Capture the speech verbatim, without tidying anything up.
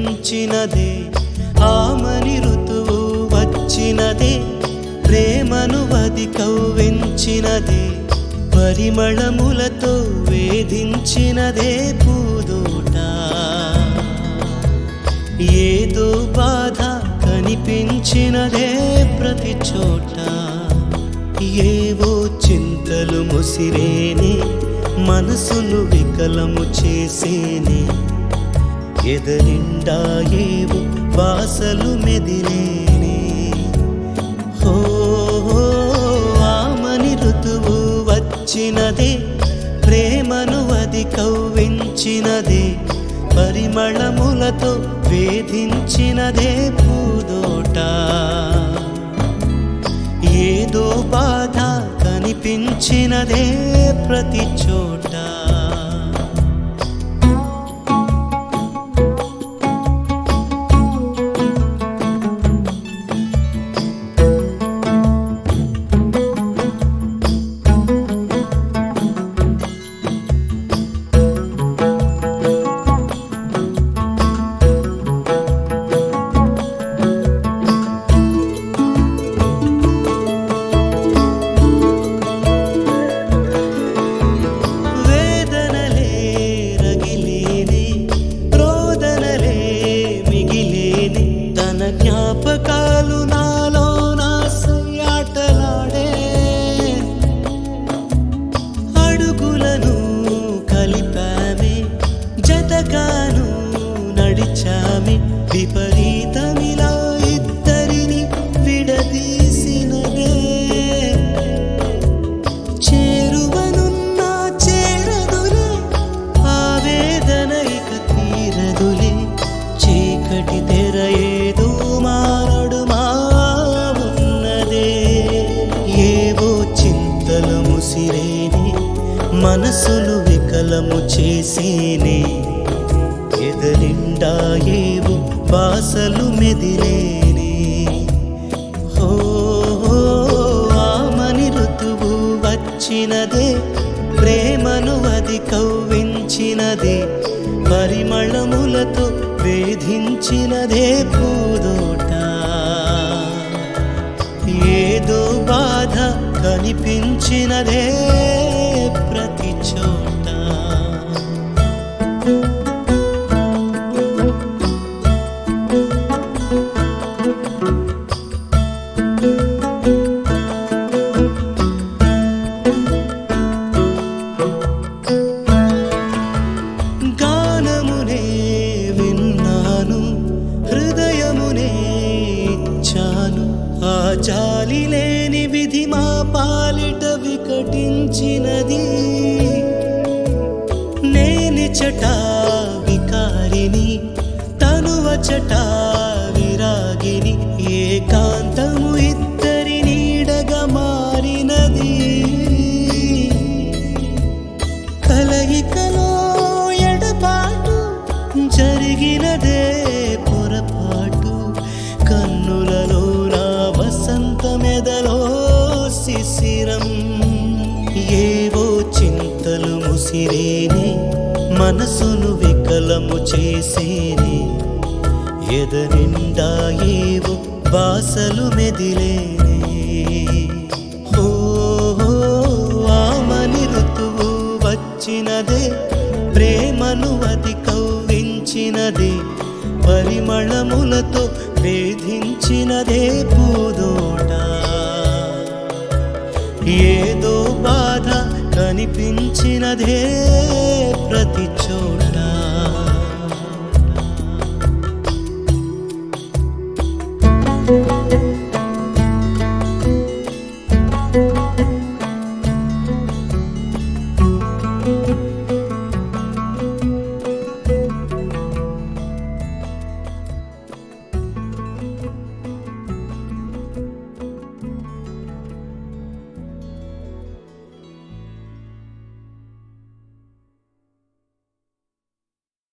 కనిపించినదే ఆమని ఋతువు వచ్చినదే ప్రేమను వది కవ్వించినదే పరిమళములతో వేధించినదే పూదోట ఏదో బాధ కనిపించినదే ప్రతి చోట ఏవో చింతలు ముసిరేనే మనసును వికలము చేసేనే ఎదనిండా ఏవో వాసలు మెదిలేనే హో ఆమని ఋతువు వచ్చినదే ప్రేమను వది కవ్వించినదే పరిమళములతో వేధించినదే పూదోట ఏదో బాధ కనిపించినదే ప్రతి చోట జ్ఞాపకాలు నాలో నాసయాటలాడే అడుగులను కలిపామే జతగాను నడిచామే విపరీతమిలా ఇద్దరిని విడదీసినదే చేరువనున్నా చేరదులే ఆవేదన ఇక తీరదులే చీకటి తెర ఏదో మారడు మావున్నదే ఏవో చింతలు ముసిరేనే మనసును వికలము చేసేనే ఎదనిండా ఏవో వాసలు మెదిలేనే హో ఆమని ఋతువు వచ్చినదే ప్రేమను వది కవ్వించినదే పరిమళములతో వేధించినదే పూదోట ఏదో బాధ కనిపించినదే ప్రతి చోట గానమునే విన్నాను హృదయమునే ఇచ్చాను ఆ జాలి లేని విధి మా పాలిట వికటించినది నేనిచట వికారిని తనువచట విరాగిని ఏకాంతము ఇద్దరి నీడగా మారినది కలయికలో ఎడబాటు జరిగినదే పొరపాటు కన్నులలో నా వసంతమెదలో శిశిరం ఏవో చింతలు ముసిరేనే మనసును వికలము చేసేనే ఎదనిండా ఏవో వాసలు మెదిలేనే హో ఆమని ఋతువు వచ్చినదే ప్రేమను వది కవ్వించినదే పరిమళములతో వేధించినదే పూదోట ఏదో బాధ కనిపించినదే ప్రతి